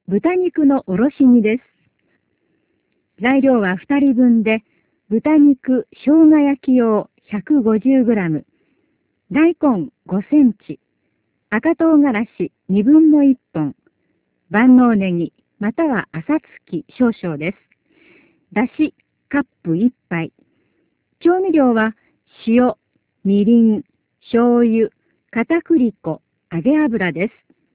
豚肉のおろし煮です。材料は2人分で、豚肉生姜焼き用 150g、大根5センチ、赤唐辛子1/2本、万能ネギまたは浅漬き少々です。だしカップ1杯。調味料は塩、みりん、醤油、片栗粉、揚げ油です。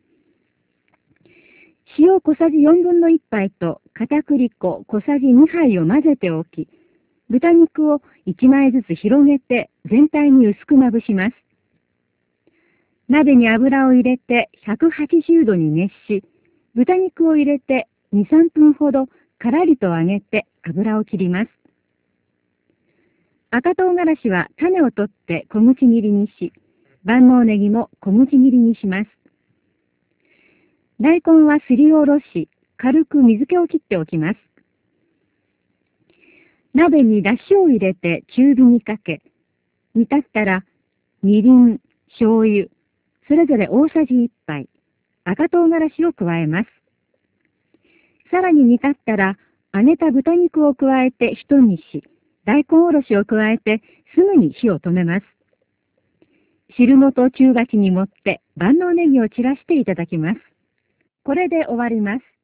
塩小さじ1/4杯と片栗粉小さじ2杯を混ぜておき、豚肉を1枚ずつ広げて全体に薄くまぶします。鍋に油を入れて180度に熱し、豚肉を入れて2、3分ほどからりと揚げて油を切ります。赤唐辛子は種を取って小口切りにし、万能ネギも小口切りにします。大根はすりおろし、軽く水気を切っておきます。鍋に出汁を入れて中火にかけ、煮立ったら、みりん、醤油、それぞれ大さじ1杯、赤唐辛子を加えます。さらに煮立ったら、揚げた豚肉を加えて一煮し、大根おろしを加えてすぐに火を止めます。汁ごと中鉢に盛って万能ネギを散らしていただきます。これで終わります。